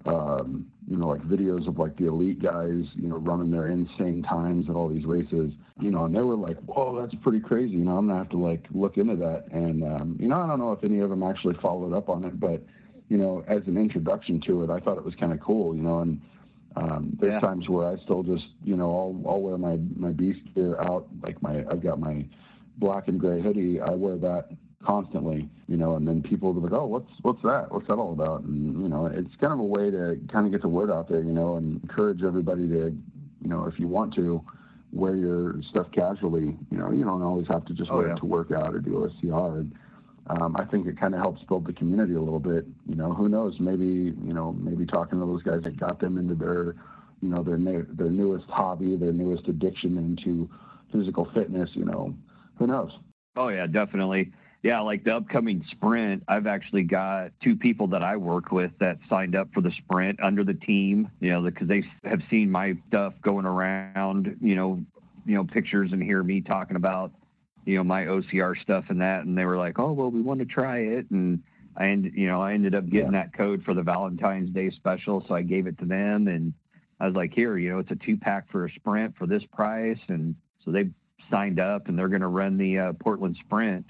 um, you know, like videos of like the elite guys, you know, running their insane times at all these races, you know, and they were like, whoa, that's pretty crazy. You know, I'm gonna have to like look into that. And, um, you know, I don't know if any of them actually followed up on it, but you know, as an introduction to it, I thought it was kind of cool, you know, and um, there's Yeah. times where I still just, you know, I'll, I'll wear my, my Beast gear out, like my, I've got my black and gray hoodie. I wear that constantly, you know, and then people will be like, oh, what's, what's that? What's that all about? And, you know, it's kind of a way to kind of get the word out there, you know, and encourage everybody to, you know, if you want to wear your stuff casually, you know, you don't always have to just Oh, wear yeah. it to work out or do O C R. And, Um, I think it kind of helps build the community a little bit. You know, who knows? Maybe you know, maybe talking to those guys that got them into their, you know, their new, their newest hobby, their newest addiction into physical fitness. You know, who knows? Oh yeah, definitely. Yeah, like the upcoming sprint, I've actually got two people that I work with that signed up for the sprint under the team. You know, because they have seen my stuff going around. You know, you know, pictures and hear me talking about, you know, my O C R stuff and that, and they were like, oh, well, we want to try it. And I, ended, you know, I ended up getting Yeah. that code for the Valentine's Day special. So I gave it to them, and I was like, here, you know, it's a two pack for a sprint for this price. And so they signed up, and they're going to run the uh, Portland Sprint.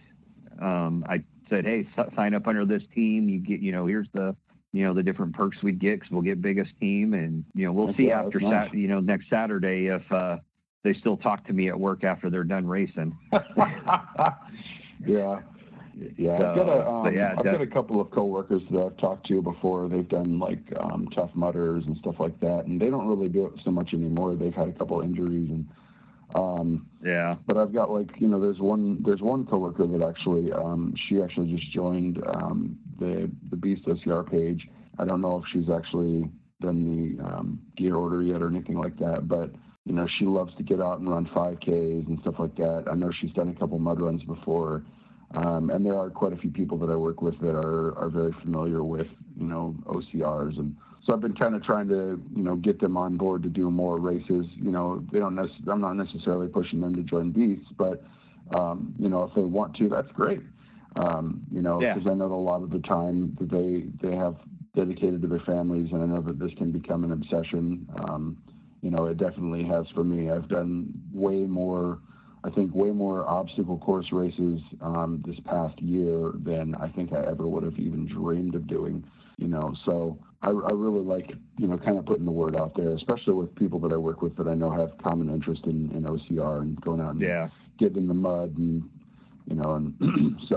Um, I said, hey, s- sign up under this team. You get, you know, here's the, you know, the different perks we'd get, because we'll get biggest team. And, you know, we'll That's- see yeah, after, that's nice. Sat- you know, next Saturday if, uh, they still talk to me at work after they're done racing. yeah, yeah. So, I've got a, um, but yeah, I've got a def- couple of coworkers that I've talked to before. They've done like um, Tough Mudders and stuff like that, and they don't really do it so much anymore. They've had a couple injuries, and um, yeah. but I've got like, you know, there's one there's one coworker that actually um, she actually just joined um, the the Beast O C R page. I don't know if she's actually done the um, gear order yet or anything like that, but you know, she loves to get out and run five Ks and stuff like that. I know she's done a couple mud runs before. Um, and there are quite a few people that I work with that are, are very familiar with, you know, O C Rs. And so I've been kind of trying to, you know, get them on board to do more races. You know, they don't necessarily, I'm not necessarily pushing them to join Beasts, but, um, you know, if they want to, that's great. Um, you know, Yeah. because I know that a lot of the time that they, they have dedicated to their families, and I know that this can become an obsession. Um, You know, it definitely has for me. I've done way more, I think, way more obstacle course races um, this past year than I think I ever would have even dreamed of doing, you know. So I, I really like, you know, kind of putting the word out there, especially with people that I work with that I know have common interest in, in O C R and going out and Yeah. getting in the mud and, you know, and so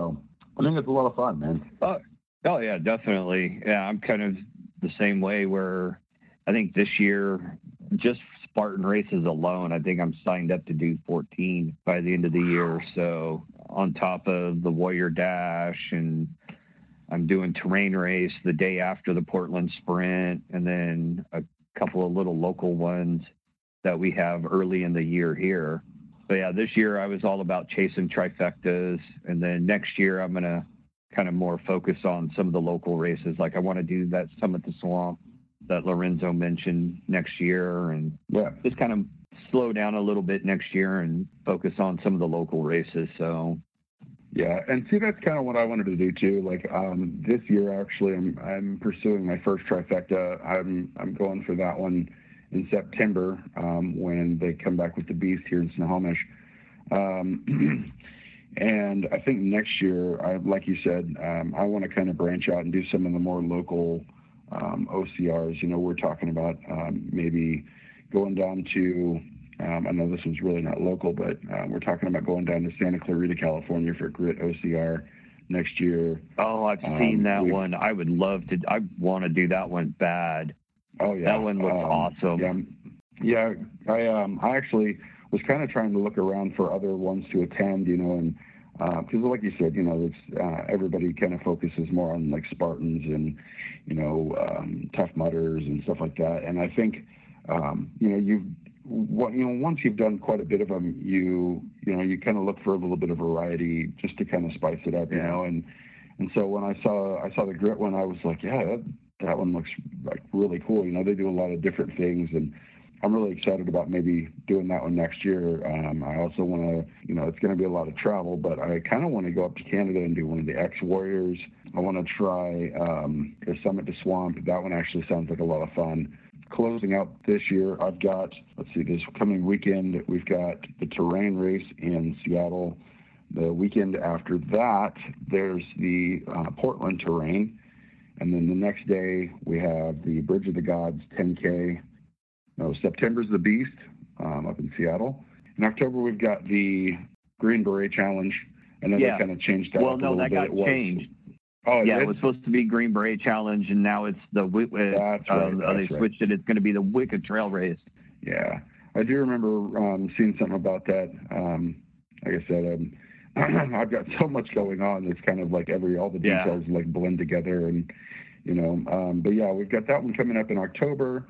I think it's a lot of fun, man. Oh, oh yeah, definitely. Yeah, I'm kind of the same way where I think this year, just Spartan races alone, I think I'm signed up to do fourteen by the end of the year. So on top of the Warrior Dash, and I'm doing terrain race the day after the Portland Sprint, and then a couple of little local ones that we have early in the year here. So yeah, this year I was all about chasing trifectas, and then next year I'm going to kind of more focus on some of the local races. Like I want to do that Summit the Swamp that Lorenzo mentioned next year, and yeah, just kind of slow down a little bit next year and focus on some of the local races. So yeah, and see, that's kind of what I wanted to do too. Like um, this year, actually, I'm I'm pursuing my first trifecta. I'm I'm going for that one in September um, when they come back with the Beast here in Snohomish. Um, and I think next year, I, like you said, um, I want to kind of branch out and do some of the more local um, O C Rs. You know, we're talking about um, maybe going down to, um, I know this one's really not local, but uh, we're talking about going down to Santa Clarita, California for Grit O C R next year. Oh, I've um, seen that one. I would love to, I want to do that one bad. Oh yeah, that one looks um, awesome. Yeah, yeah. I um, I actually was kind of trying to look around for other ones to attend, you know, and because uh, like you said, you know, it's uh, everybody kind of focuses more on like Spartans and you know um, Tough Mudders and stuff like that. And I think um, you know you've what you know once you've done quite a bit of them, you you know you kind of look for a little bit of variety just to kind of spice it up, you yeah. know. And and so when I saw I saw the Grit one, I was like, yeah. That, That one looks like really cool. You know, they do a lot of different things, and I'm really excited about maybe doing that one next year. Um, I also want to, you know, it's going to be a lot of travel, but I kind of want to go up to Canada and do one of the X Warriors. I want to try um, the Summit to Swamp. That one actually sounds like a lot of fun. Closing out this year, I've got, let's see, this coming weekend, we've got the terrain race in Seattle. The weekend after that, there's the uh, Portland terrain. And then the next day, we have the Bridge of the Gods ten K. No, September's the Beast um, up in Seattle. In October, we've got the Green Beret Challenge. And then yeah. they kind of changed that well, up a no, little that bit. got It was, changed. Oh, it yeah, did? it was supposed to be Green Beret Challenge, and now it's the, uh, that's right, uh, that's they right. switched it. It's going to be the Wicked Trail Race. Yeah. I do remember um, seeing something about that. Um, like I said, um, I've got so much going on. It's kind of like every, all the details Yeah. like blend together and, you know, um, but yeah, we've got that one coming up in October.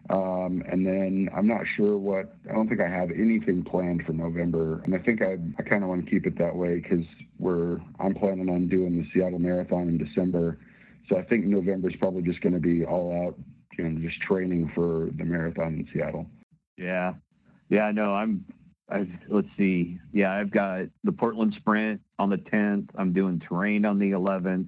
Um, and then I'm not sure what, I don't think I have anything planned for November. And I think I, I kind of want to keep it that way because we're, I'm planning on doing the Seattle Marathon in December. So I think November is probably just going to be all out, you know, just training for the marathon in Seattle. Yeah. Yeah, no, I'm, I've, let's see. Yeah, I've got the Portland Sprint on the tenth. I'm doing terrain on the eleventh.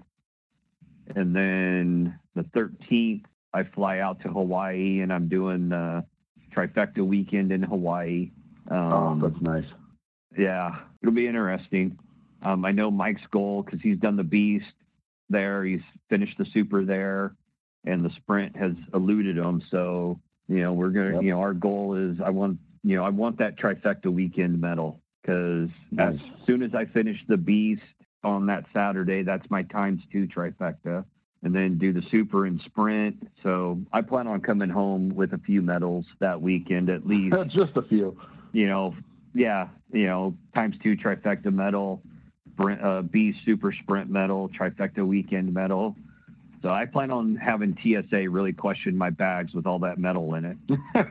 And then the thirteenth, I fly out to Hawaii, and I'm doing uh, trifecta weekend in Hawaii. Um, oh, that's nice. Yeah, it'll be interesting. Um, I know Mike's goal because he's done the Beast there. He's finished the Super there, and the Sprint has eluded him. So, you know, we're gonna, Yep. you know, our goal is I want, you know, I want that trifecta weekend medal because Nice. as soon as I finish the Beast on that Saturday, that's my times two trifecta, and then do the Super and Sprint. So I plan on coming home with a few medals that weekend at least. Just a few. You know, yeah, you know, times two trifecta medal, sprint, uh, B Super Sprint medal, trifecta weekend medal. So I plan on having T S A really question my bags with all that metal in it.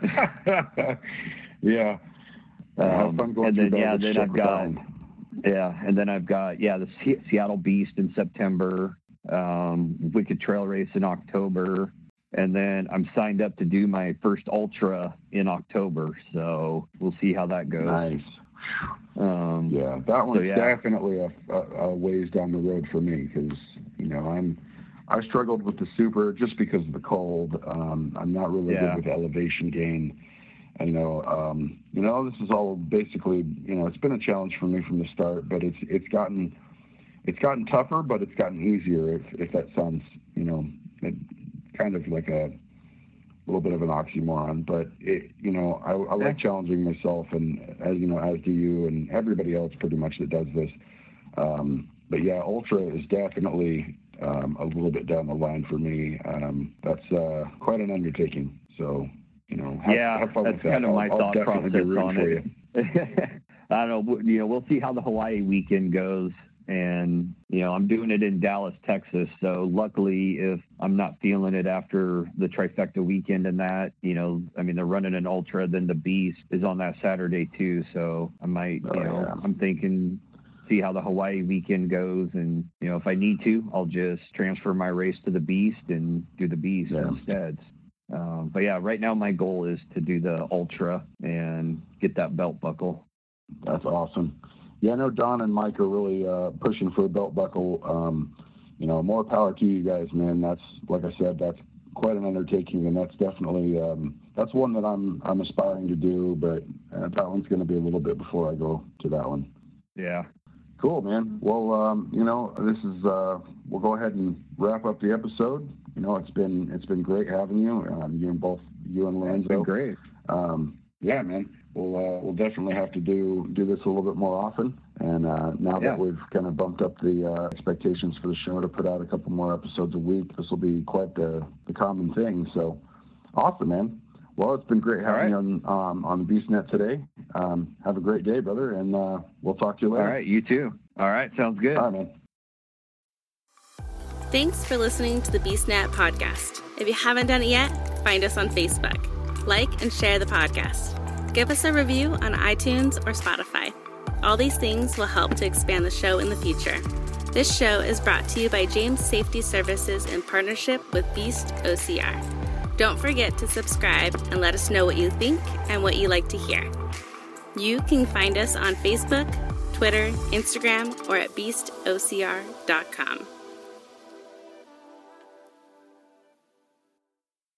yeah. Uh, have Um, fun going and through then, yeah, baggage then check I've with that got, one. yeah, and then I've got, yeah, the Se- Seattle Beast in September, um, Wicked Trail Race in October. And then I'm signed up to do my first ultra in October. So we'll see how that goes. Nice. Um, Yeah, that one's so, yeah. definitely a, a, a ways down the road for me because, you know, I'm, I struggled with the Super just because of the cold. Um, I'm not really Yeah. good with elevation gain. And, you know, um, you know, this is all basically, you know, it's been a challenge for me from the start, but it's it's gotten it's gotten tougher, but it's gotten easier. If if that sounds, you know, it, kind of like a little bit of an oxymoron, but it, you know, I, I like challenging myself, and as you know, as do you and everybody else pretty much that does this. Um, but yeah, ultra is definitely um, a little bit down the line for me. Um, that's uh, quite an undertaking. So, you know, have, yeah, have fun that's with that. kind of my I'll, thought I'll process on it. I don't know. You know, we'll see how the Hawaii weekend goes. And, you know, I'm doing it in Dallas, Texas. So luckily, if I'm not feeling it after the trifecta weekend and that, you know, I mean, they're running an ultra, then the Beast is on that Saturday too. So I might, you oh, know, yeah. I'm thinking, see how the Hawaii weekend goes. And, you know, if I need to, I'll just transfer my race to the Beast and do the Beast yeah. instead. Um, but yeah, right now my goal is to do the ultra and get that belt buckle. That's awesome. Yeah, I know Don and Mike are really uh, pushing for a belt buckle. Um, you know, more power to you guys, man. That's, like I said, that's quite an undertaking, and that's definitely um, that's one that I'm I'm aspiring to do. But uh, that one's going to be a little bit before I go to that one. Yeah. Cool, man. Well, um, you know, this is uh, we'll go ahead and wrap up the episode. You know, it's been it's been great having you. Um, you and both you and Lorenzo. It's been great. Um, yeah, man. We'll uh, we'll definitely have to do do this a little bit more often. And uh, now yeah. that we've kind of bumped up the uh, expectations for the show to put out a couple more episodes a week, this will be quite the, the common thing. So awesome, man. Well, it's been great having right. you on um, on BeastNet today. Um, have a great day, brother, and uh, we'll talk to you later. All right, you too. All right, sounds good. All right, man. Thanks for listening to the BeastNet podcast. If you haven't done it yet, find us on Facebook. Like and share the podcast. Give us a review on iTunes or Spotify. All these things will help to expand the show in the future. This show is brought to you by James Safety Services in partnership with Beast O C R. Don't forget to subscribe and let us know what you think and what you like to hear. You can find us on Facebook, Twitter, Instagram, or at beast o c r dot com.